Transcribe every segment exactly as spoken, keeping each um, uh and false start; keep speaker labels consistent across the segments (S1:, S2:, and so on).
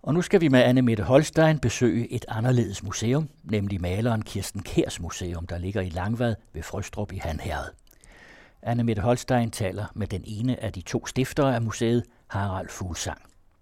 S1: Og nu skal vi med Anne-Mette Holstein besøge et anderledes museum, nemlig maleren Kirsten Kjærs museum, der ligger i Langvad ved Frøstrup i Han Herred. Anne-Mette Holstein taler med den ene af de to stiftere af museet, Harald Fuglsang.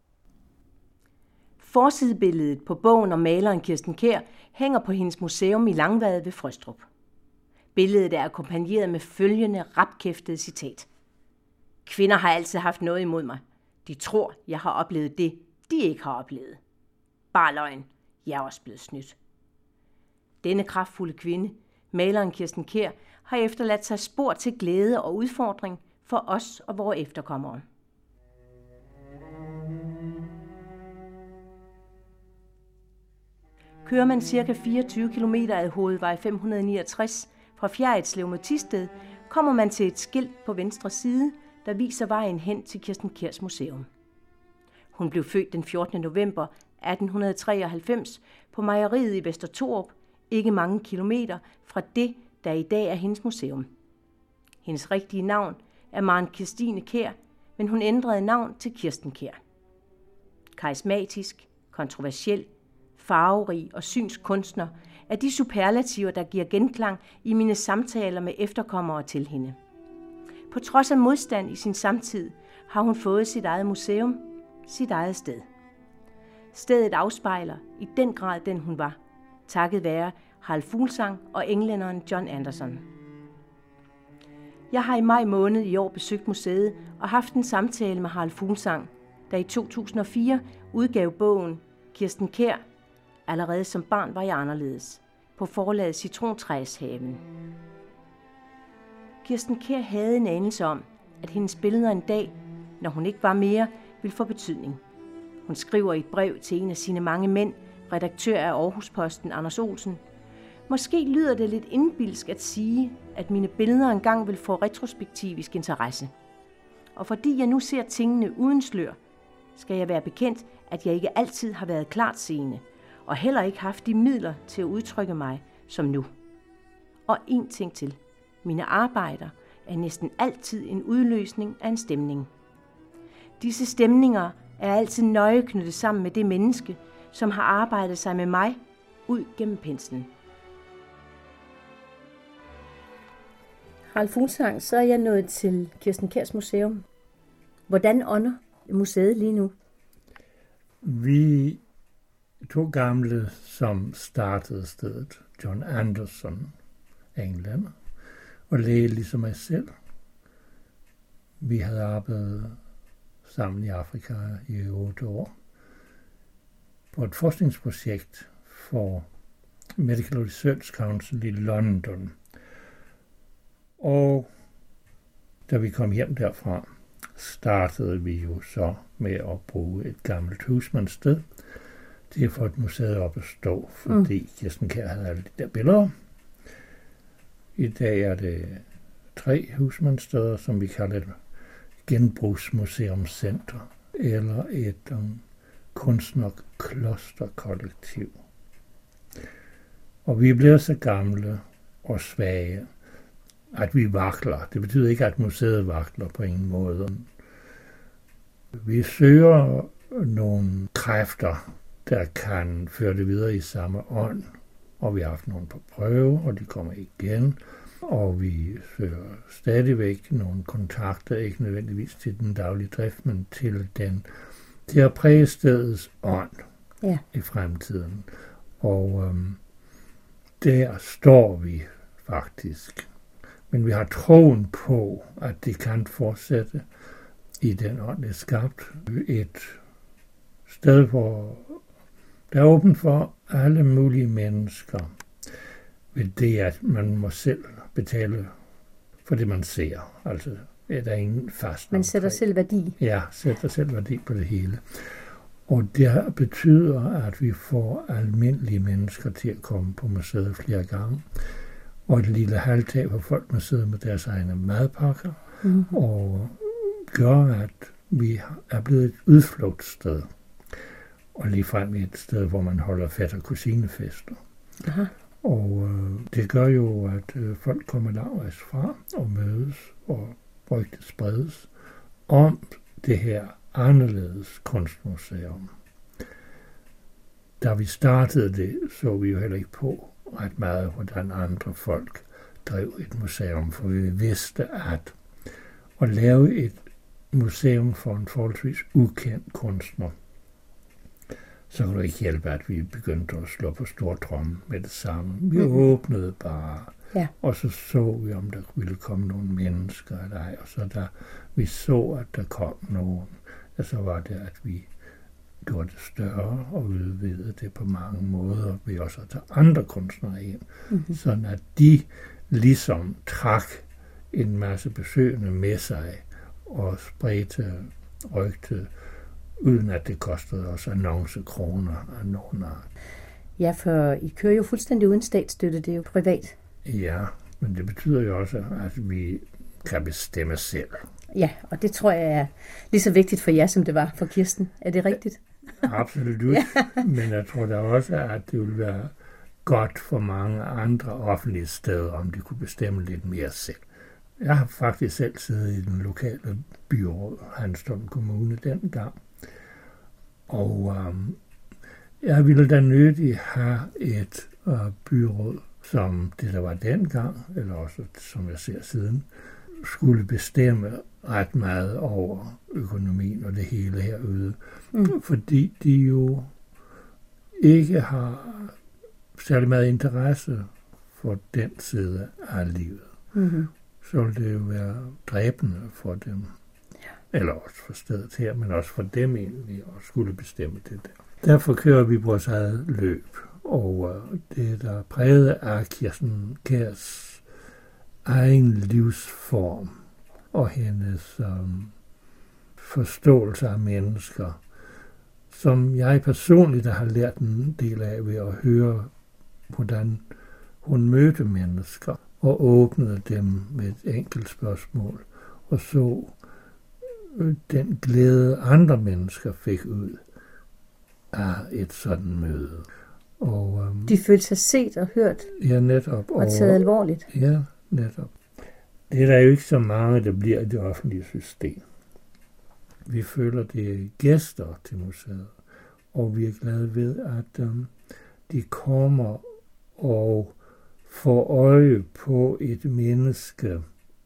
S2: Forsidebilledet på bogen om maleren Kirsten Kjær hænger på hendes museum i Langvad ved Frøstrup. Billedet er akkompagneret med følgende rapkæftede citat. Kvinder har altid haft noget imod mig. De tror, jeg har oplevet det, de ikke har oplevet. Bare løgn. Jeg er også blevet snydt. Denne kraftfulde kvinde, maleren Kirsten Kjær, har efterladt sig spor til glæde og udfordring for os og vores efterkommere. Kører man ca. fireogtyve kilometer ad hovedvej fem hundrede niogtres fra Fjerritslev mod Thisted, kommer man til et skilt på venstre side, der viser vejen hen til Kirsten Kjærs museum. Hun blev født den fjortende november atten treoghalvfems på mejeriet i Vester Thorup, ikke mange kilometer fra det, der i dag er hendes museum. Hendes rigtige navn er Maren Kirstine Kjær, men hun ændrede navn til Kirsten Kjær. Karismatisk, kontroversiel, farverig og synsk kunstner er de superlativer, der giver genklang i mine samtaler med efterkommere til hende. På trods af modstand i sin samtid har hun fået sit eget museum, sit eget sted. Stedet afspejler i den grad den hun var, takket være Harald Fuglsang og englænderen John Anderson. Jeg har i maj måned i år besøgt museet og haft en samtale med Harald Fuglsang, der i to tusind og fire udgav bogen Kirsten Kjær, allerede som barn var jeg anderledes, på forlaget Citrontræshaven. Kirsten Kjær havde en anelse om, at hendes billeder en dag, når hun ikke var mere, ville få betydning. Hun skriver i et brev til en af sine mange mænd, redaktør af Aarhus-Posten Anders Olsen: Måske lyder det lidt indbilsk at sige, at mine billeder engang vil få retrospektivisk interesse. Og fordi jeg nu ser tingene uden slør, skal jeg være bekendt, at jeg ikke altid har været klart seende, og heller ikke haft de midler til at udtrykke mig som nu. Og en ting til. Mine arbejder er næsten altid en udløsning af en stemning. Disse stemninger er altid nøje knyttet sammen med det menneske, som har arbejdet sig med mig ud gennem penslen. Harald Fuglsang, så er jeg nået til Kirsten Kjærs museum. Hvordan ånder museet lige nu?
S3: Vi to gamle, som startede stedet, John Anderson, englænder, og læge ligesom mig selv. Vi havde arbejdet sammen i Afrika i otte år på et forskningsprojekt for Medical Research Council i London. Og da vi kom hjem derfra, startede vi jo så med at bruge et gammelt husmandssted til at få et museet op at stå, fordi mm. Kirsten Kjær havde alle de der billeder. I dag er det tre husmandssteder, som vi kalder et genbrugsmuseumscenter, eller et um, kunstnerklosterkollektiv. Og vi er blevet så gamle og svage, at vi vakler. Det betyder ikke, at museet vakler på ingen måde. Vi søger nogle kræfter, der kan føre det videre i samme ånd. Og vi har haft nogle på prøve, og de kommer igen. Og vi søger stadigvæk nogle kontakter, ikke nødvendigvis til den daglige drift, men til den til at præge stedets ånd ja. i fremtiden. Og øhm, der står vi faktisk. Men vi har troen på, at det kan fortsætte i den ånd, det er skabt. Et sted, hvor der er åbent for alle mulige mennesker, ved det, at man må selv betale for det, man ser. Altså, er der ingen fast.
S2: Man sætter omkring. selv værdi.
S3: Ja, sætter selv værdi på det hele. Og det betyder, at vi får almindelige mennesker til at komme på museet flere gange. Og et lille halvtag, hvor folk må sidde med deres egne madpakker, mm-hmm. og gør, at vi er blevet et udflugtssted. Og ligefrem et sted, hvor man holder fætter- og kusinefester. Aha. Og øh, det gør jo, at øh, folk kommer langvejs fra og mødes, og rygtet spredes om det her anderledes kunstmuseum. da vi startede det, så vi jo heller ikke på ret meget, hvordan andre folk drev et museum, for vi vidste, at at lave et museum for en forholdsvis ukendt kunstner, så kunne det ikke hjælpe, at vi begyndte at slå på stortrommen med det samme. Vi mm. åbnede bare, ja. Og så så vi, om der ville komme nogle mennesker eller ej. Og så da vi så, at der kom nogen, ja, så var det, at vi gjorde det større og udvidede det på mange måder ved også at tage andre kunstnere ind, mm-hmm. sådan at de ligesom trak en masse besøgende med sig og spredte rygte, uden at det kostede os annoncekroner af nogen art.
S2: Ja, for I kører jo fuldstændig uden statsstøtte, det er jo privat.
S3: Ja, men det betyder jo også, at vi kan bestemme selv.
S2: Ja, og det tror jeg er lige så vigtigt for jer, som det var for Kirsten. Er det rigtigt?
S3: Absolut, ja. Men jeg tror da også, at det ville være godt for mange andre offentlige steder, om de kunne bestemme lidt mere selv. Jeg har faktisk selv siddet i den lokale byråd, Hanstholm Kommune, dengang. Og øhm, jeg ville da nødig have et øh, byråd, som det der var dengang, eller også som jeg ser siden, skulle bestemme ret meget over økonomien og det hele herude. Mm. Fordi de jo ikke har særlig meget interesse for den side af livet. Mm-hmm. Så ville det jo være dræbende for dem. Ja. Eller også for stedet her, men også for dem egentlig, at skulle bestemme det der. Derfor kører vi vores eget løb, og det der er præget af Kirsten Kjærs egen livsform og hendes um, forståelse af mennesker, som jeg personligt har lært en del af ved at høre, hvordan hun mødte mennesker og åbnede dem med et enkelt spørgsmål, og så den glæde, andre mennesker fik ud af et sådan møde. Og, um,
S2: de følte sig set og hørt,
S3: ja, netop,
S2: og taget og, alvorligt.
S3: Ja, netop. Det er der jo ikke så mange, der bliver i det offentlige system. Vi føler, det er gæster til museet, og vi er glade ved, at um, de kommer og får øje på et menneske,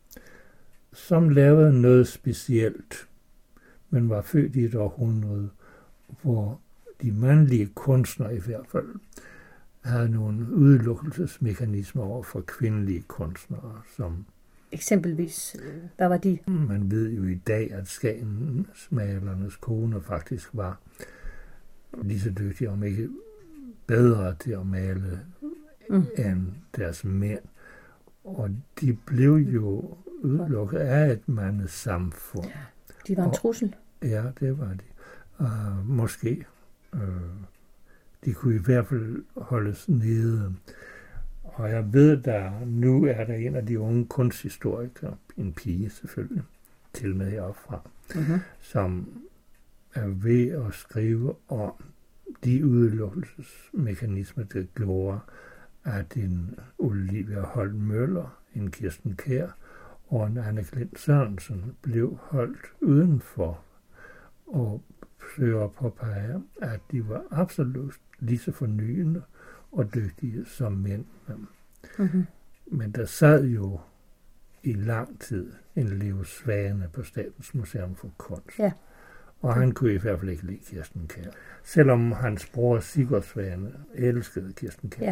S3: som lavede noget specielt, men var født i et århundrede, hvor de mandlige kunstnere i hvert fald havde nogle udelukkelsesmekanismer over for kvindelige kunstnere, som
S2: eksempelvis, hvad var de?
S3: Man ved jo i dag, at skagensmalernes koner faktisk var lige så dygtige, om ikke bedre til at male mm. end deres mænd. Og de blev jo udelukket af et mandesamfund. Ja,
S2: de var en trussel.
S3: Og, ja, det var de. Uh, måske. Uh, de kunne i hvert fald holdes nede. Og jeg ved, der nu er der en af de unge kunsthistorikere, en pige selvfølgelig, til med heropfra, mm-hmm. som er ved at skrive om de udelukkelsesmekanismer, der gjorde, at en Olivia Holm Møller, en Kirsten Kjær og en Anne Klint Sørensen blev holdt udenfor og søger at påpege, at de var absolut lige så fornyende og dygtige som mænd. Mm-hmm. Men der sad jo i lang tid en Leo Svane på Statens Museum for Kunst. Ja. Og han kunne i hvert fald ikke lide Kirsten Kjær. Selvom hans bror Sigurd Svane elskede Kirsten Kjær. Ja.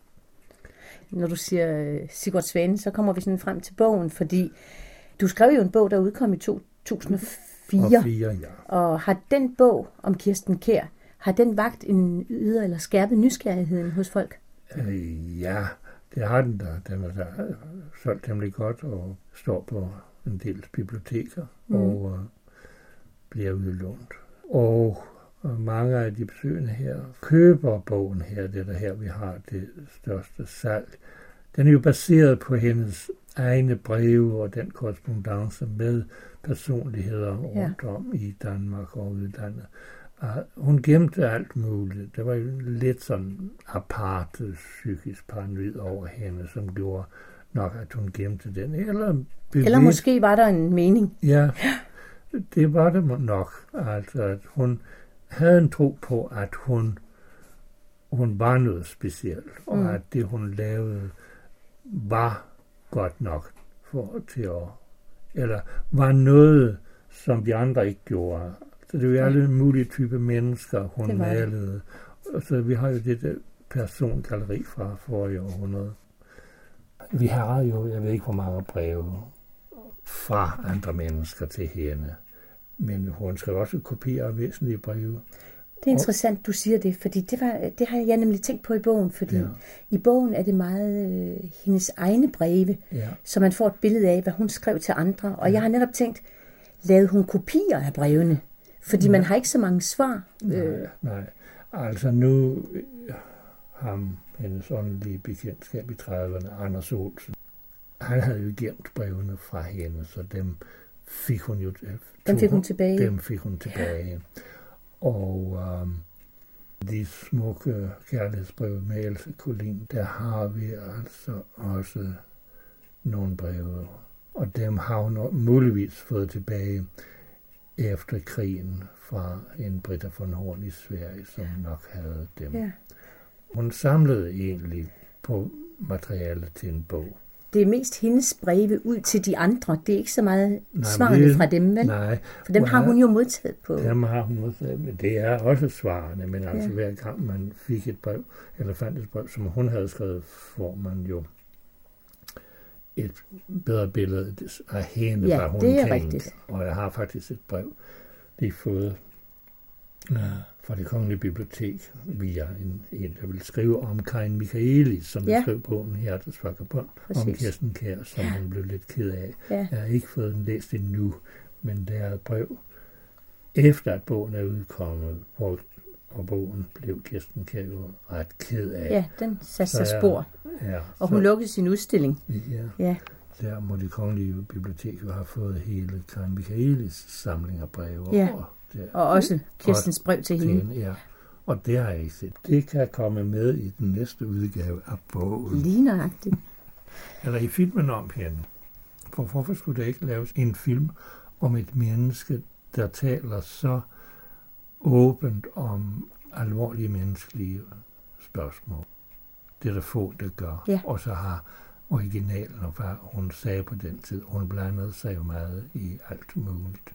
S2: Når du siger Sigurd Svane, så kommer vi sådan frem til bogen, fordi du skrev jo en bog, der udkom i to tusind og fire.
S3: Og fire, ja.
S2: Og har den bog om Kirsten Kjær, har den vagt en yder eller skærpet nysgerrigheden hos folk?
S3: Øh, ja, det har den der. Den er der solgt temmelig godt og står på en del biblioteker mm. og uh, bliver udlånt. Og uh, mange af de besøgende her køber bogen her, det der her, vi har det største salg. Den er jo baseret på hendes egne breve og den korrespondance med personligheder rundt ja. om i Danmark og udlandet. Hun gemte alt muligt. Der var jo lidt sådan aparte psykisk paranoid over hende, som gjorde nok, at hun gemte den. Eller, bevidst,
S2: Eller måske var der en mening.
S3: Ja, det var det nok. Altså, at hun havde en tro på, at hun hun var noget specielt, og
S2: Mm.
S3: at det, hun lavede, var godt nok for til at, eller var noget, som de andre ikke gjorde. Så det var
S2: Ja.
S3: alle mulige typer mennesker, hun
S2: Det var det.
S3: malede. Og så vi har jo det der persongalleri fra forrige århundrede. Vi har jo, jeg ved ikke hvor mange breve fra andre mennesker til hende, men hun skrev også kopier af væsentlige breve.
S2: Det er interessant, du siger det, fordi det, var, det har jeg nemlig tænkt på i bogen, fordi
S3: Ja.
S2: i bogen er det meget øh, hendes egne breve,
S3: Ja.
S2: så man får et billede af, hvad hun skrev til andre. Og jeg har netop tænkt, lavede hun kopier af brevene? Fordi man har ikke så mange svar. Øh,
S3: Nej, nej. Altså nu øh, ham, hendes åndelige bekendtskab i trediverne, Anders Olsen, han havde jo gemt brevene fra hende, så dem fik hun jo
S2: Dem fik hun tilbage.
S3: Dem fik hun tilbage. Ja. Og øhm, de smukke kærlighedsbreve med Else Collin, der har vi altså også nogle breve. Og dem har hun muligvis fået tilbage efter krigen fra en Britta von Horn i Sverige, som nok havde dem.
S2: ja.
S3: Hun samlede egentlig på materiale til en bog.
S2: Det er mest hendes breve ud til de andre. Det er ikke så meget
S3: Nej,
S2: svarene
S3: det-
S2: fra dem, vel?
S3: Nej,
S2: For dem har hun jo modtaget på.
S3: dem har hun modtaget, men det er også svarene, men altså
S2: Ja.
S3: hver gang man fik et brev, eller fandt et brev, som hun havde skrevet, får man jo et bedre billede af hende,
S2: Ja,
S3: hvad hun
S2: det er
S3: tænkte.
S2: rigtigt.
S3: Og jeg har faktisk et brev, lige fået uh, fra det Kongelige Bibliotek, via en, en der vil skrive om Karin Michaelis, som
S2: Ja.
S3: ja. skrev bogen Hjertets Vagabond, om
S2: Præcis.
S3: Kirsten Kjær, som hun blev lidt ked af.
S2: Ja.
S3: Jeg har ikke fået den læst endnu, men det er et brev, efter at bogen er udkommet, hvor og bogen blev Kirsten Kjær jo ret ked af.
S2: ja, den satte sig
S3: Så jeg-
S2: spor.
S3: Ja,
S2: Og hun lukkede sin udstilling.
S3: ja,
S2: Ja,
S3: der må det Kongelige Bibliotek jo have fået hele Karin Michaelis samling af breve.
S2: Ja.
S3: Og, der,
S2: og også Kirstens brev til
S3: til
S2: hende.
S3: hende, ja. Og det har jeg ikke set. Det kan komme med i den næste udgave af bogen.
S2: Lige nøjagtigt.
S3: Eller i filmen om hende. For hvorfor skulle der ikke laves en film om et menneske, der taler så åbent om alvorlige menneskelige spørgsmål? Det er der få, der gør.
S2: Ja.
S3: Og så har originalen, og hvad hun sagde på den tid, hun blandede sig jo meget i alt muligt.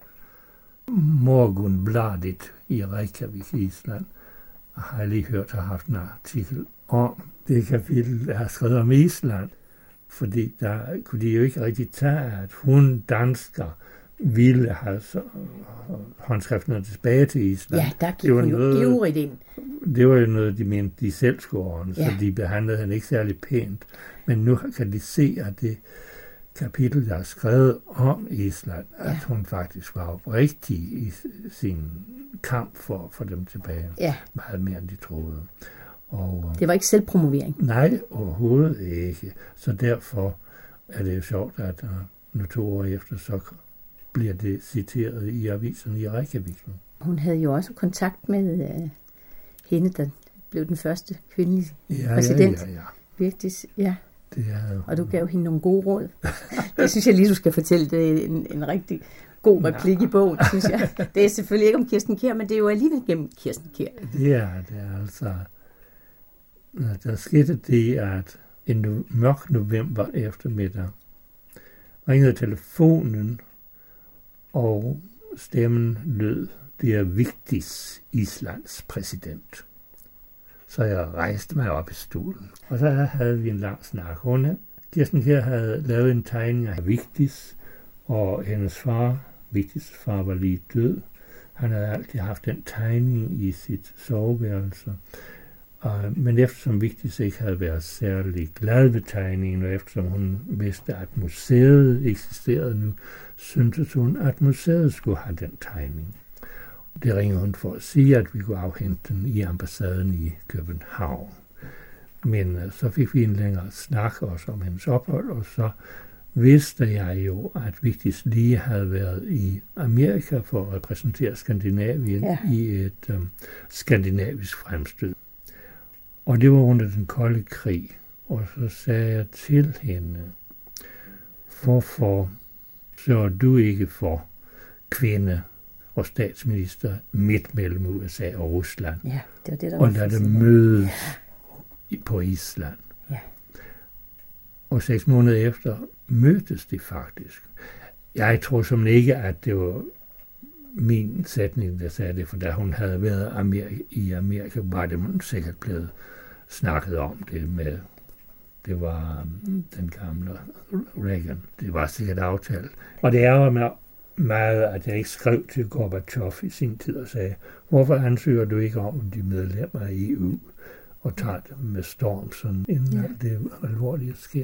S3: Morgunbladet i Reykjavik, Island, har jeg lige hørt, har haft en artikel om det kapitel, der har skrevet om Island. Fordi der kunne de jo ikke rigtig tage, at hun, dansker, ville have så, håndskrifterne tilbage til Island.
S2: Ja, der
S3: Det
S2: gik
S3: var
S2: hun jo
S3: noget-
S2: ivrigt ind.
S3: Det var jo noget, de mente, de selv skulle ordne,
S2: Ja.
S3: så de behandlede hende ikke særlig pænt. Men nu kan de se, at det kapitel, der er skrevet om Island, at
S2: Ja.
S3: hun faktisk var oprigtig i sin kamp for at få dem tilbage.
S2: Ja,
S3: Meget mere, end de troede. Og,
S2: det var ikke selvpromovering.
S3: nej, overhovedet ikke. Så derfor er det jo sjovt, at uh, nu to år efter, så bliver det citeret i aviserne i Reykjavik.
S2: Hun havde jo også kontakt med øh, hende, der blev den første kvindelige
S3: Ja,
S2: præsident.
S3: ja, ja, ja.
S2: Virkelig, ja.
S3: Det er,
S2: Og du gav hende nogle gode råd. Det synes jeg lige, du skal fortælle. Det er en, en rigtig god replik i bogen, synes jeg. Det er selvfølgelig ikke om Kirsten Kjær, men det er jo alligevel gennem Kirsten Kjær.
S3: Det er det er altså. Der skete det, at en no- mørk november eftermiddag ringede telefonen, og stemmen lød, det er Vigdis, Islands præsident. Så jeg rejste mig op i stolen, og så havde vi en lang snak. Hun, Kirsten Kjær havde lavet en tegning af Vigdis, og hendes far, Vigdis far, var lige død. Han havde altid haft den tegning i sit soveværelse. Uh, men eftersom Vigdis ikke havde været særlig glad ved tegningen, og eftersom hun vidste, at museet eksisterede nu, syntes hun, at museet skulle have den tegning. Det ringede hun for at sige, at vi kunne afhente den i ambassaden i København. Men uh, så fik vi en længere snak også om hendes ophold, og så vidste jeg jo, at Vigdis lige havde været i Amerika for at repræsentere Skandinavien
S2: Ja.
S3: i et um, skandinavisk fremstød. Og det var under den kolde krig. Og så sagde jeg til hende, hvorfor sørger du ikke for kvinde- og statsminister midt mellem U S A og Rusland.
S2: Ja, det var det, der
S3: og
S2: var
S3: lade dem mødes ja. på Island.
S2: Ja.
S3: Og seks måneder efter mødtes de faktisk. Jeg tror som ikke, at det var min sætning, der sagde det, for da hun havde været Amerika, i Amerika, var det sikkert blevet snakket om det med, det var den gamle Reagan. Det var sikkert aftalt. Og det ærger mig meget, at jeg ikke skrev til Gorbachev i sin tid og sagde, hvorfor ansøger du ikke om de medlemmer af E U og tager dem med storm, sådan inden ja. alt det alvorlige sker.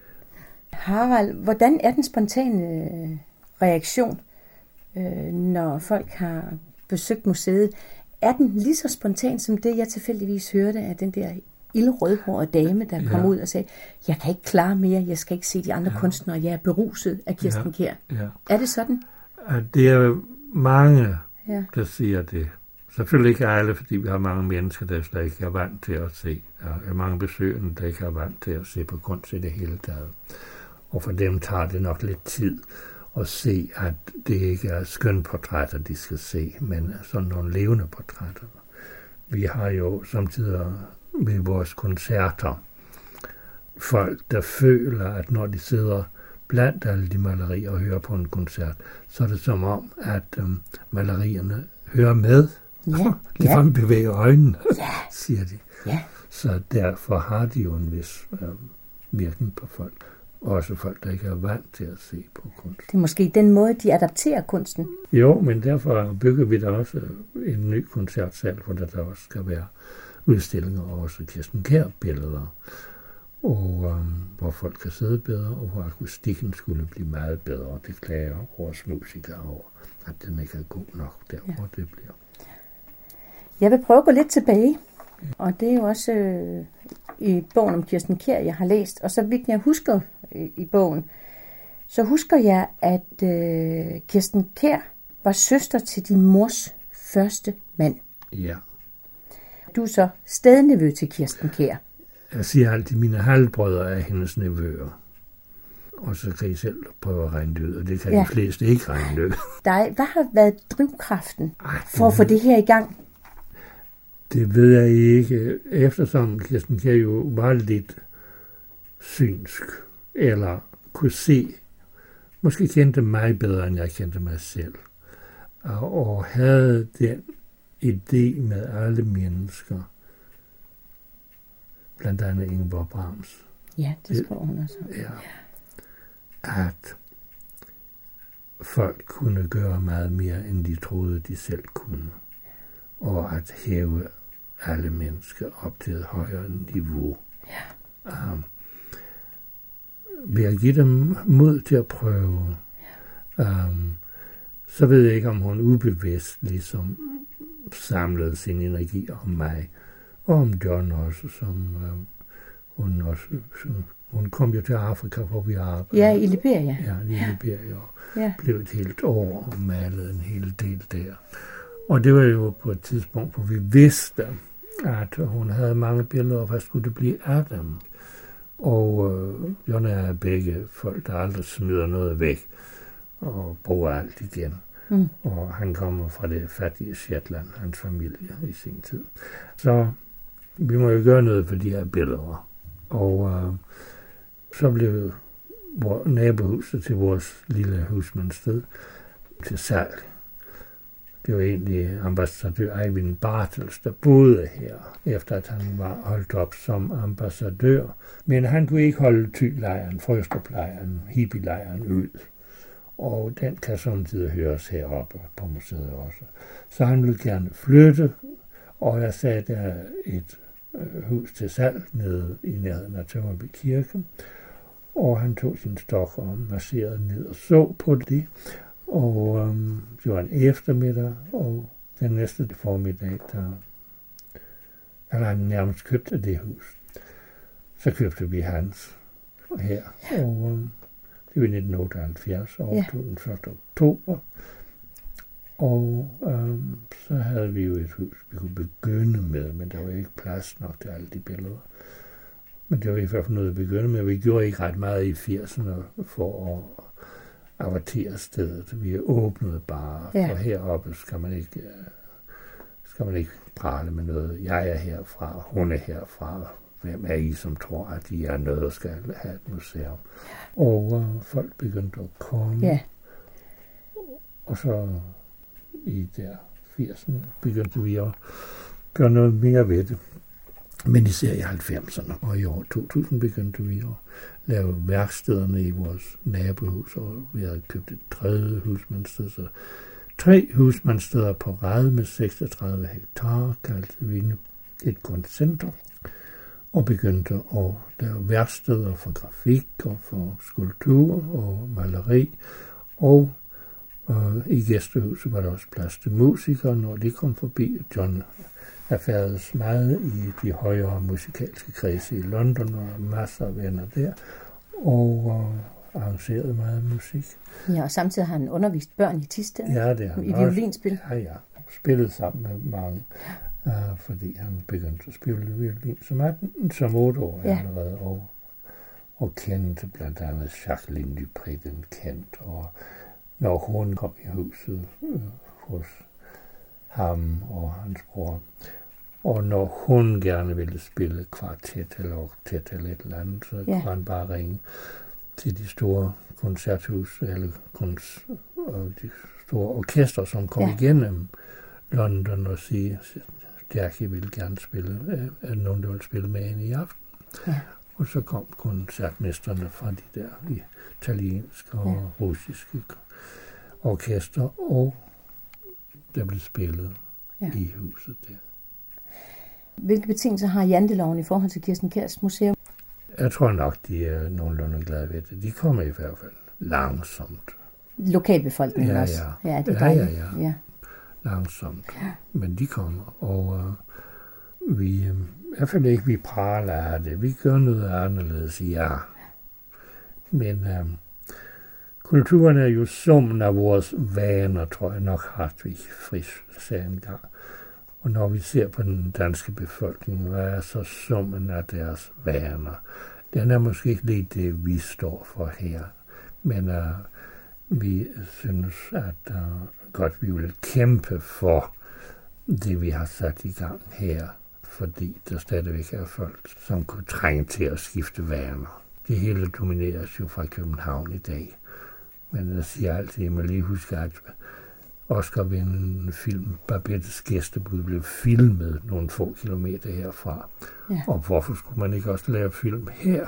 S2: Harald, hvordan er den spontane reaktion, øh, når folk har besøgt museet? Er den lige så spontan som det, jeg tilfældigvis hørte af den der ildrødhårede dame, der kom ja. ud og sagde, jeg kan ikke klare mere, jeg skal ikke se de andre ja. kunstnere, jeg er beruset af Kirsten Kjær. Ja. Ja. Er det sådan?
S3: Det er mange, ja. der siger det. Selvfølgelig ikke alle, fordi vi har mange mennesker, der slet ikke er vant til at se. Der er mange besøgende, der ikke er vant til at se på kunst i det hele taget. Og for dem tager det nok lidt tid at se, at det ikke er skønportrætter, de skal se, men sådan nogle levende portrætter. Vi har jo samtidig ved vores koncerter folk, der føler, at når de sidder blandt alle de malerier og hører på en koncert, så er det som om, at øhm, malerierne hører med.
S2: Ja,
S3: de ja. bevæger øjnene,
S2: ja.
S3: siger de.
S2: Ja.
S3: Så derfor har de jo en vis øh, virkning på folk. Også folk, der ikke er vant til at se på kunst.
S2: Det er måske den måde, de adapterer kunsten.
S3: Jo, men derfor bygger vi da også en ny koncertsal, hvor der, der også skal være udstillinger og også Kirsten Kjær-billeder. Og øhm, hvor folk kan sidde bedre, og hvor akustikken skulle blive meget bedre. Det klager vores musikere over, at den ikke er god nok der, ja. hvor det bliver.
S2: Jeg vil prøve at gå lidt tilbage, og det er jo også øh, i bogen om Kirsten Kjær, jeg har læst. Og så vidt jeg husker i, i bogen, så husker jeg, at øh, Kirsten Kjær var søster til din mors første mand.
S3: Ja.
S2: Du er så stednevø til Kirsten Kjær.
S3: Jeg siger altid, at mine halvbrødre er hendes nevøer. Og så kan I selv prøve at regne det ud, og det kan ja. de fleste ikke regne det ud.
S2: Hvad har været drivkraften Ej, for at få det her i gang?
S3: Det ved jeg ikke. Eftersom Kirsten Kjær jo var lidt synsk, eller kunne se, måske kendte mig bedre, end jeg kendte mig selv, og havde den idé med alle mennesker, blandt andet Ingeborg Brahms.
S2: Ja, det skriver hun også.
S3: Ja, at folk kunne gøre meget mere, end de troede, de selv kunne. Og at hæve alle mennesker op til et højere niveau.
S2: Ja.
S3: Um, ved at give dem mod til at prøve. Ja. Um, så ved jeg ikke, om hun ubevidst ligesom samlede sin energi om mig. Og om John også, som uh, hun også... Hun kom jo til Afrika, hvor vi arbejdede.
S2: Ja, i Liberia.
S3: Ja, i Liberia. Og
S2: ja.
S3: blev et helt år og malede en hel del der. Og det var jo på et tidspunkt, hvor vi vidste, at hun havde mange billeder, og hvad skulle det blive af dem? Og øh, John er begge folk, der aldrig smider noget væk og bruger alt igen. Mm. Og han kommer fra det fattige Shetland, hans familie i sin tid. Så vi må jo gøre noget for de her billeder. Og øh, så blev nabohuset til vores lille husmandssted til salg. Det var egentlig ambassadør Eivind Bartels, der boede her, efter at han var holdt op som ambassadør. Men han kunne ikke holde Thy-lejren, Frøstrup-lejren, Hippie-lejren ud. Og den kan samtidig høres heroppe på museet også. Så han ville gerne flytte, og jeg sagde, der er et hus til salg nede i nærheden af Tømmerby Kirke. Og han tog sin stok og marcherede ned og så på det. Og øhm, det var en eftermiddag, og den næste formiddag, der havde han nærmest købt det hus. Så købte vi hans her, og øhm, det var nitten otteoghalvfjerds, og ja. den første oktober. Og øhm, så havde vi jo et hus, vi kunne begynde med, men der var ikke plads nok til alle de billeder. Men det var i hvert fald noget at begynde med. Vi gjorde ikke ret meget i firserne for at avertere stedet. Vi åbnede bare,
S2: Ja.
S3: for heroppe skal man ikke, skal man ikke prale med noget. Jeg er herfra, hun er herfra. Hvem er I, som tror, at I er noget og skal have et museum? Og uh, folk begyndte at komme.
S2: Ja.
S3: Og så i der firserne begyndte vi at gøre noget mere ved det. Men især i halvfemserne og i år to tusind begyndte vi at lave værkstederne i vores nabohus, og vi havde købt et tredje husmandssted, så tre husmandsteder på rad med seksogtredive hektar, kaldte vi et kunstcenter, og begyndte at lave værksteder for grafik og for skulptur og maleri, og øh, i gæstehuset var der også plads til musikere, når de kom forbi. John er færdes meget i de højere musikalske kredse i London, og masser af venner der, og øh, arrangerede meget musik.
S2: Ja, og samtidig har han undervist børn i Thisted.
S3: Ja, det har han
S2: I
S3: også.
S2: violinspil.
S3: Ja, ja. Spillet sammen med mange, øh, fordi han begyndte at spille violin som, atten, som otte år
S2: Ja.
S3: allerede, og, og kendte blandt andet Jacqueline Dupré, den kendt, og når hun kom i huset øh, hos ham og hans bror, og når hun gerne ville spille kvartet eller oktet eller et eller andet, så
S2: Ja.
S3: kunne han bare ringe til de store koncerthus eller kunst, og de store orkester, som kom
S2: Ja.
S3: ja. igennem London og sige, Jackie ville gerne spille, er der nogen, der vil spille med hende i aften?
S2: Ja.
S3: Og så kom koncertmesterne fra de der italienske og
S2: Ja.
S3: russiske orkester, og der blev spillet
S2: Ja.
S3: ja. i huset der.
S2: Hvilke betingelser har Janteloven i forhold til Kirsten Kjærs museum?
S3: Jeg tror nok, de er nogenlunde glade ved det. De kommer i hvert fald langsomt.
S2: Lokalbefolkningen
S3: Ja,
S2: også.
S3: ja.
S2: Ja, det er
S3: Ja,
S2: dejligt.
S3: ja, ja.
S2: ja.
S3: Langsomt. Ja. Men de kommer, og øh, vi, øh, i hvert fald ikke, vi praler af det. Vi gør noget anderledes, ja. Men øh, kulturen er jo summen af vores vaner, tror jeg nok, Hartvig Frisch sagde engang. Og når vi ser på den danske befolkning, hvad er så summen af deres vaner? Den er måske ikke lige det, vi står for her. Men uh, vi synes, at uh, godt vi vil kæmpe for det, vi har sat i gang her. Fordi der stadigvæk er folk, som kunne trænge til at skifte vaner. Det hele domineres jo fra København i dag. Men jeg siger altid, jeg må lige huske, at Oscar-vindende film, Babettes gæstebud, blev filmet nogle få kilometer herfra.
S2: Ja.
S3: Og hvorfor skulle man ikke også lave film her?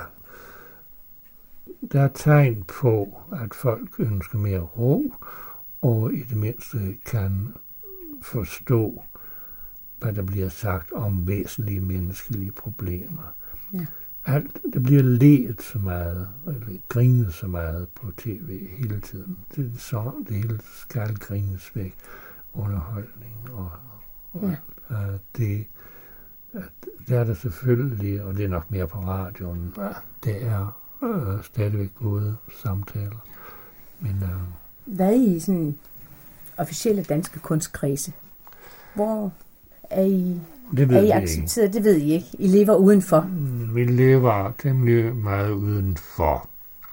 S3: Der er tegn på, at folk ønsker mere ro, og i det mindste kan forstå, hvad der bliver sagt om væsentlige menneskelige problemer.
S2: Ja.
S3: Alt, det bliver ledt så meget, eller grinet så meget på tv hele tiden. Det, så, det hele skal grines væk. Underholdning og, og
S2: Ja.
S3: uh, det, at, det er der selvfølgelig, og det er nok mere på radioen. Det er uh, stadigvæk gode samtaler. Men uh,
S2: Hvad i sådan officielle danske kunstkredse? Hvor er I,
S3: det ved
S2: er I
S3: vi
S2: accepteret? Det ved I ikke. I lever udenfor.
S3: ikke. Vi lever temmelig meget udenfor.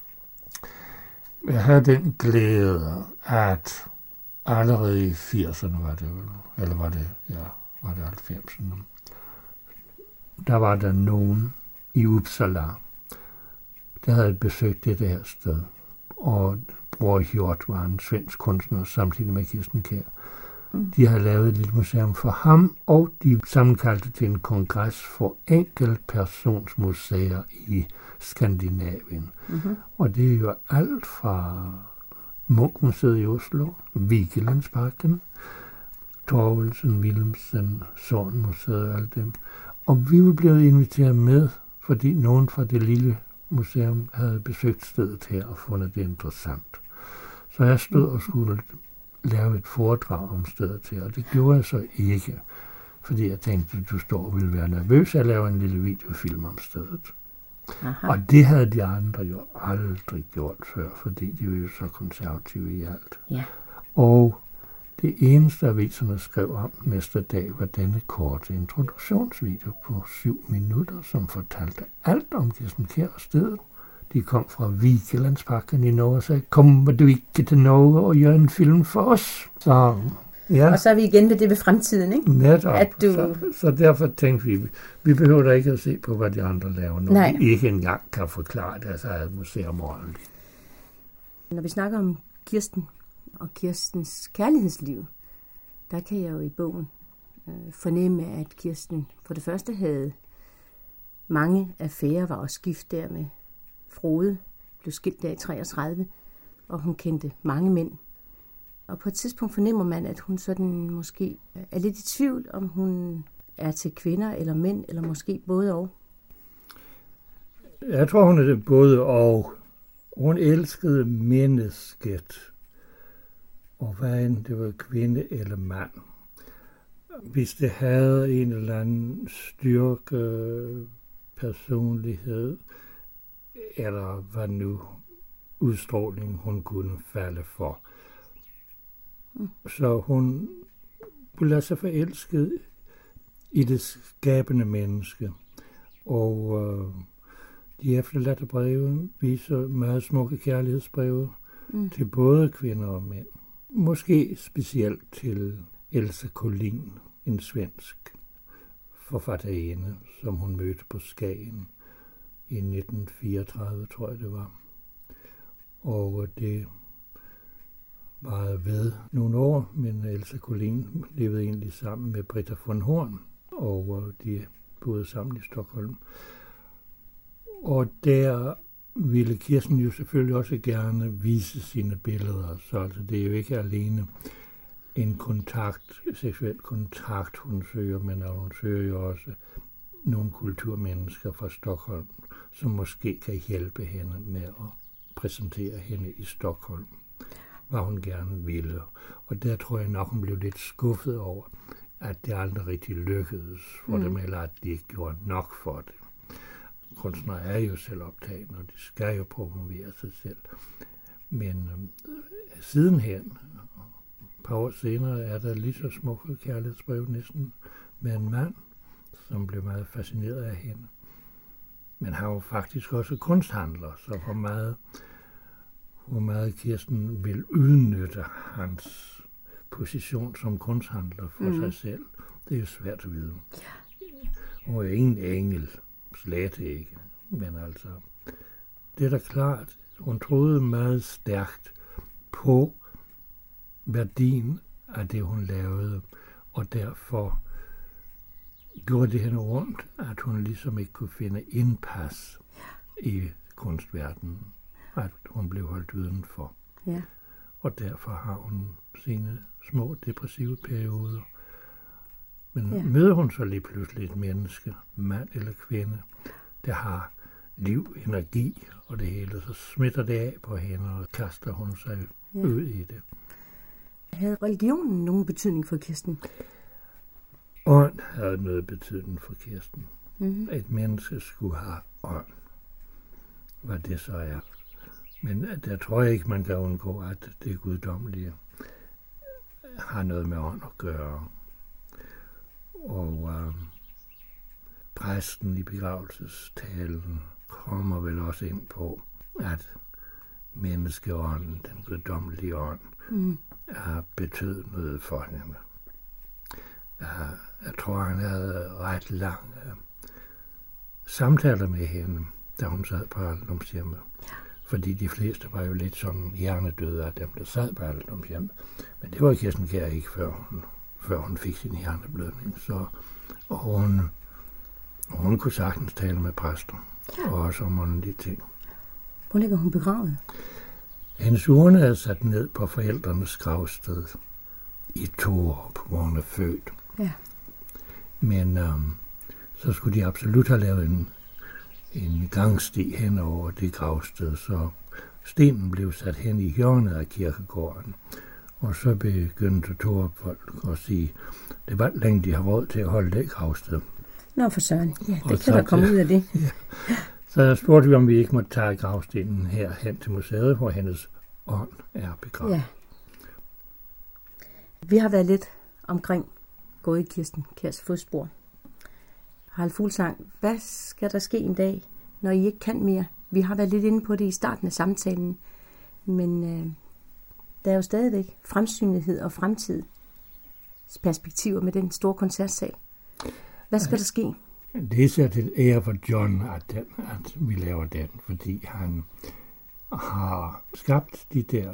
S3: Jeg havde den glæde, at allerede i firserne var det vel, eller var det, ja, var det halvfemserne, der var der nogen i Uppsala, der havde besøgt det her sted, og Bror Hjort var en svensk kunstner, samtidig med Kirsten Kjær.
S2: Mm.
S3: De havde lavet et lille museum for ham, og de sammenkaldte til en kongres for enkeltpersonsmuseer i Skandinavien.
S2: Mm-hmm.
S3: Og det er jo alt fra Munch-museet i Oslo, Vigelandsparken, Thorvaldsen, Wilhelmsen, Zorn-museet og alt dem. Og vi var blevet inviteret med, fordi nogen fra det lille museum havde besøgt stedet her og fundet det interessant. Så jeg stod og skulle lave et foredrag om stedet her, og det gjorde jeg så ikke, fordi jeg tænkte, at du står og ville være nervøs at lave en lille videofilm om stedet.
S2: Aha.
S3: Og det havde de andre jo aldrig gjort før, fordi de var jo så konservative i alt.
S2: Ja.
S3: Og det eneste, aviserne skrev om næste dag, var denne korte introduktionsvideo på syv minutter, som fortalte alt om Kirsten Kjær og stedet. De kom fra Vigelandsparken i Norge og sagde, kommer du ikke til Norge og gøre en film for os? Så, ja.
S2: Og så er vi igen ved det ved fremtiden, ikke?
S3: Netop.
S2: At du...
S3: så, så derfor tænkte vi, vi behøver ikke at se på, hvad de andre laver, når
S2: Nej.
S3: vi ikke engang kan forklare deres eget museum ordentligt.
S2: Når vi snakker om Kirsten og Kirstens kærlighedsliv, der kan jeg jo i bogen øh, fornemme, at Kirsten for det første havde mange affærer, var også gift der med Frode, blev skilt der i treogtredive, og hun kendte mange mænd. Og på et tidspunkt fornemmer man, at hun sådan måske er lidt i tvivl, om hun er til kvinder eller mænd, eller måske både og.
S3: Jeg tror, hun er det både og. Hun elskede mennesket, og hvad end det var kvinde eller mand. Hvis det havde en eller anden styrke, personlighed, eller hvad nu udstråling hun kunne falde for. Mm. Så hun ville lade sig forelsket i det skabende menneske. Og øh, de efterladte breve viser meget smukke kærlighedsbreve mm. til både kvinder og mænd. Måske specielt til Elsa Collin, en svensk forfatterinde, som hun mødte på Skagen i nitten fireogtredive, tror jeg det var. Og det varede ved nogle år, men Elsa Collin levede egentlig sammen med Britta von Horn, og de boede sammen i Stockholm. Og der ville Kirsten jo selvfølgelig også gerne vise sine billeder, så altså det er jo ikke alene en kontakt, seksuel kontakt, hun søger, men hun søger jo også nogle kulturmennesker fra Stockholm, som måske kan hjælpe hende med at præsentere hende i Stockholm, hvad hun gerne ville. Og der tror jeg nok, hun blev lidt skuffet over, at det aldrig rigtig lykkedes for mm. dem, eller at de ikke gjorde nok for det. Kunstnere er jo selvoptagende, og de skal jo promovere sig selv. Men øh, sidenhen, et par år senere, er der lige så smukke kærlighedsbrev næsten med en mand, som blev meget fascineret af hende. Men han var faktisk også kunsthandler, så hvor meget, hvor meget Kirsten vil udnytte hans position som kunsthandler for mm. sig selv, det er jo svært at vide. Hun er ingen engel, slet ikke, men altså, det er da klart, hun troede meget stærkt på værdien af det, hun lavede, og derfor gjorde det hende ondt, at hun ligesom ikke kunne finde indpas i kunstverdenen, at hun blev holdt udenfor.
S2: Ja.
S3: Og derfor har hun sine små depressive perioder. Men ja. Møder hun så lige pludselig et menneske, mand eller kvinde, der har liv, energi og det hele, så smitter det af på hende, og kaster hun sig ja. ud i det.
S2: Havde religionen nogen betydning for Kirsten?
S3: Ånd havde noget betydning for Kirsten.
S2: Mm-hmm.
S3: Et menneske skulle have ånd, hvad det så er. Men der tror jeg ikke, man kan undgå, at det guddommelige har noget med ånd at gøre. Og øh, præsten i begravelsestalen kommer vel også ind på, at menneskeånden, den guddommelige ånd, mm. har betydet noget for hende. Jeg, jeg tror, han havde ret lange samtaler med hende, da hun sad på alderdomshjemmet. Ja. Fordi de fleste var jo lidt sådan hjernedøde af dem, der sad på alderdomshjemmet. Men det var Kirsten Kjær ikke, før hun, før hun fik sin hjerneblødning. Så, og hun, og hun kunne sagtens tale med præster, ja. Og også om åndelige ting.
S2: Hvor ligger hun begravet?
S3: Hendes urne er sat ned på forældrenes gravsted i Torup, hvor hun er født.
S2: Ja.
S3: Men øhm, så skulle de absolut have lavet en, en gangsti hen over det gravsted, så stenen blev sat hen i hjørnet af kirkegården. Og så begyndte Torup folk at sige, det var længe de har råd til at holde det gravsted.
S2: Nå for søren, ja, det kan der komme ud af det.
S3: Ja. Så spurgte vi, om vi ikke måtte tage gravstenen her hen til museet, hvor hendes ånd er begravet. Ja.
S2: Vi har været lidt omkring gået i Kirsten Kjærs fodspor. Harald Fuglsang, hvad skal der ske en dag, når I ikke kan mere Vi har været lidt inde på det i starten af samtalen, men øh, der er jo stadigvæk fremsynethed og fremtidsperspektiver med den store koncertsal. Hvad skal der ske?
S3: Det er så til ære for John, at, den, at vi laver den, fordi han har skabt de der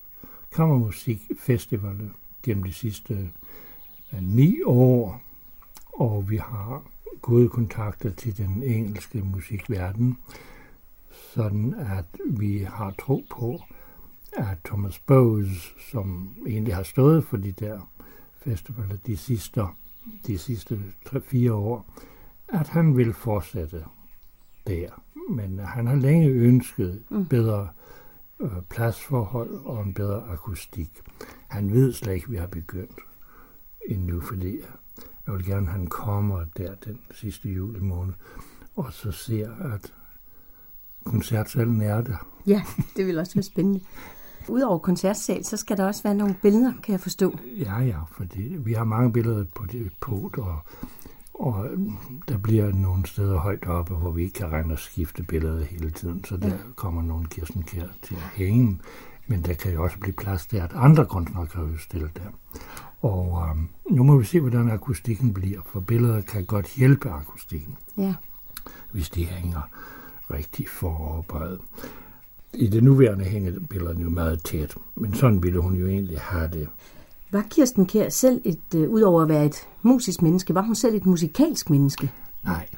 S3: kammermusikfestivaler gennem de sidste uh, ni år, og vi har gode kontakter til den engelske musikverden, sådan at vi har tro på, at Thomas Bowes, som egentlig har stået for de der festivaler de sidste, de sidste tre-fire år, at han vil fortsætte der. Men han har længe ønsket bedre øh, pladsforhold og en bedre akustik. Han ved slet ikke, at vi har begyndt endnu, fordi jeg vil gerne, at han kommer der den sidste juli måned, og så ser, at koncertsalen er der.
S2: Ja, det vil også være spændende. Udover koncertsal, så skal der også være nogle billeder, kan jeg forstå.
S3: Ja, ja, fordi vi har mange billeder på det pot, og, og der bliver nogle steder højt oppe, hvor vi ikke kan regne og skifte billeder hele tiden, så der ja. kommer nogle Kirsten Kjær til at hænge, men der kan jo også blive plads til, at andre kunstnere kan udstille der. Og um, nu må vi se, hvordan akustikken bliver, for billeder kan godt hjælpe akustikken,
S2: ja.
S3: hvis de hænger rigtig forarbejdet. I det nuværende hænger billederne jo meget tæt, men sådan ville hun jo egentlig have det.
S2: Var Kirsten Kjær selv, et, uh, udover at være et musisk menneske, var hun selv et musikalsk menneske?
S3: Nej.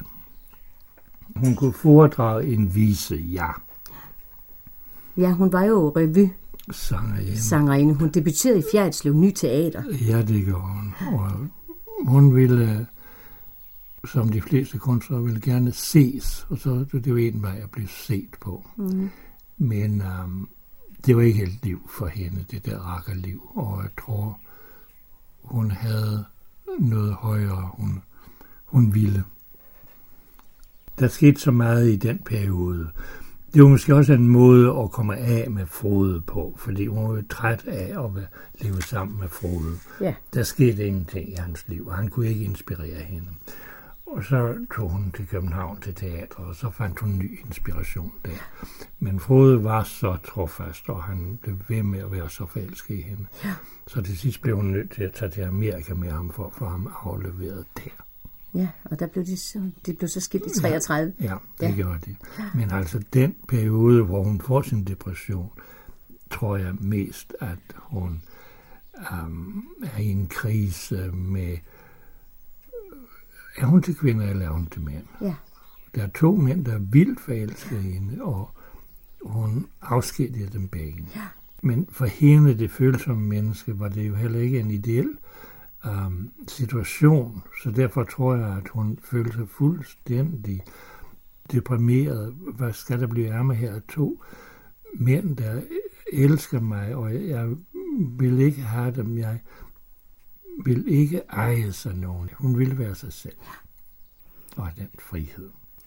S3: Hun kunne foredrage en vise, ja.
S2: Ja, hun var jo revy.
S3: Sangerinde.
S2: Sangerinde. Hun debuterede i Fjerritslev Ny Teater.
S3: Ja, det gjorde hun. Og hun ville, som de fleste kunstnere, ville gerne ses, og så det jo en vej at blive set på. Mm. Men um, det var ikke et liv for hende, det der rakkerliv, og jeg tror, hun havde noget højere, hun, hun ville. Der skete så meget i den periode. Det var måske også en måde at komme af med Frode på, fordi hun var jo træt af at leve sammen med Frode. Ja. Der skete ingenting i hans liv, og han kunne ikke inspirere hende. Og så tog hun til København til teatret, og så fandt hun ny inspiration der. Men Frode var så trofast, og han blev ved med at være så forelsket i hende. Ja. Så til sidst blev hun nødt til at tage til Amerika med ham, for at få ham afleveret der.
S2: Ja, og der blev de så, de blev så skilt i treogtredive.
S3: Ja, ja, det ja. gjorde de. Men altså den periode, hvor hun får sin depression, tror jeg mest, at hun um, er i en krise med... Er hun til kvinder, eller er hun til mænd?
S2: Ja.
S3: Der er to mænd, der er vildt forelskede i hende, og hun afskediger dem begge.
S2: Ja.
S3: Men for hende, det følsomme menneske, var det jo heller ikke en ideel um, situation. Så derfor tror jeg, at hun følte sig fuldstændig deprimeret. Hvad skal der blive af mig her? To mænd, der elsker mig, og jeg vil ikke have dem. Jeg vil ikke eje sig nogen. Hun ville være sig selv. Og den frihed.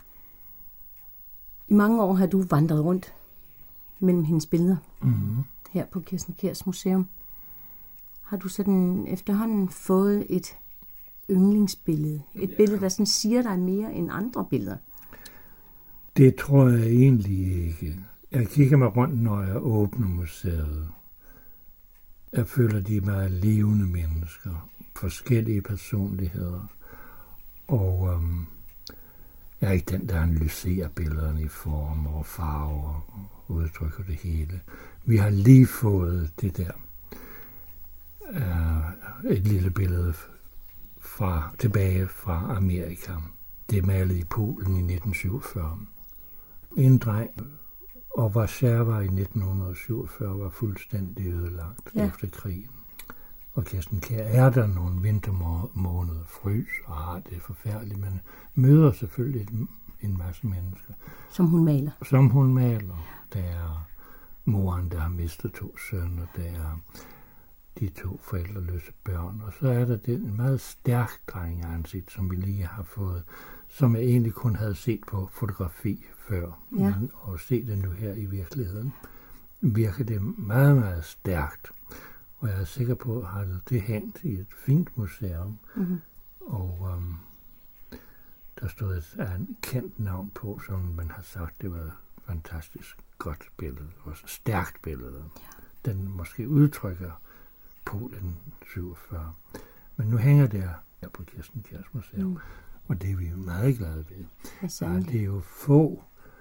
S2: I mange år har du vandret rundt mellem hendes billeder.
S3: Mm-hmm.
S2: Her på Kirsten Kjærs Museum. Har du sådan efterhånden fået et yndlingsbillede? Et ja. billede, der sådan siger dig mere end andre billeder?
S3: Det tror jeg egentlig ikke. Jeg kigger mig rundt, når jeg åbner museet. Jeg føler, de er meget levende mennesker, forskellige personligheder, og um, jeg er ikke den, der analyserer billederne i form og farver og udtrykker det hele. Vi har lige fået det der, uh, et lille billede fra, tilbage fra Amerika. Det er malet i Polen i nitten syvogfyrre. En dreng, og Warszawa i nitten syvogfyrre var fuldstændig ødelagt ja. efter krigen. Og Kirsten Kjær er der nogle vintermåneder, frys og har det forfærdeligt, men møder selvfølgelig en masse mennesker.
S2: Som hun maler.
S3: Som hun maler. Der er moren, der har mistet to sønner, der er de to forældreløse børn, og så er der den meget stærk drengeansigt, som vi lige har fået, som jeg egentlig kun havde set på fotografi før, ja. men at se det nu her i virkeligheden, virker det meget, meget stærkt. Og jeg er sikker på, at det hængt i et fint museum, mm-hmm. og um, der stod et, et kendt navn på, som man har sagt, det var fantastisk godt billede, og stærkt billede. Ja. Den måske udtrykker Polen syvogfyrre. Men nu hænger det her på Kirsten Kjærs Museum, mm. og det er vi meget glade ved. Det, det er jo få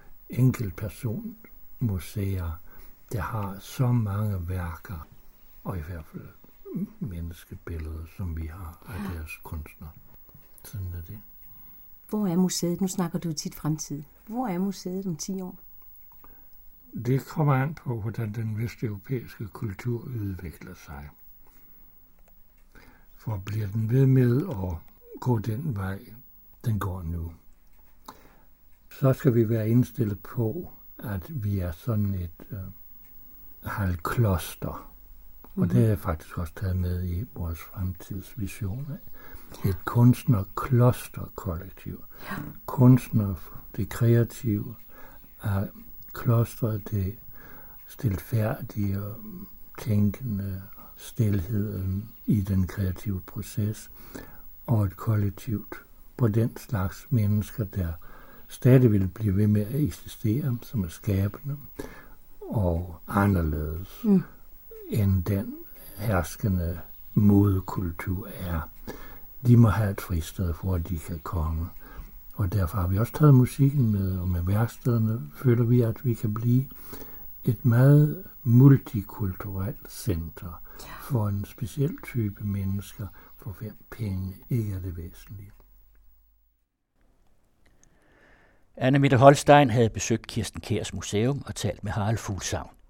S3: enkeltpersonmuseer, der har så mange værker, og i hvert fald menneskebilleder, som vi har af ja. deres kunstnere. Sådan er det.
S2: Hvor er museet? Nu snakker du tit fremtid. Hvor er museet om ti år?
S3: Det kommer an på, hvordan den vesteuropæiske kultur udvikler sig. For bliver den ved med at gå den vej, den går nu, så skal vi være indstillet på, at vi er sådan et øh, halvkloster. Mm-hmm. Og det er faktisk også taget med i vores fremtidsvisioner. Et kunstner-kloster-kollektiv. Ja. Kunstner, det kreative, er klostret, det stilfærdige, tænkende, stilheden i den kreative proces, og et kollektivt på den slags mennesker, der stadig vil blive ved med at eksistere, som er skabende og anderledes, mm. end den herskende modekultur er. De må have et fristed, hvor de kan komme. Og derfor har vi også taget musikken med, og med værkstederne føler vi, at vi kan blive et meget multikulturelt center for en speciel type mennesker, for hvem penge ikke er det væsentlige.
S1: Anne-Mette Holstein havde besøgt Kirsten Kjærs Museum og talt med Harald Fuglsang.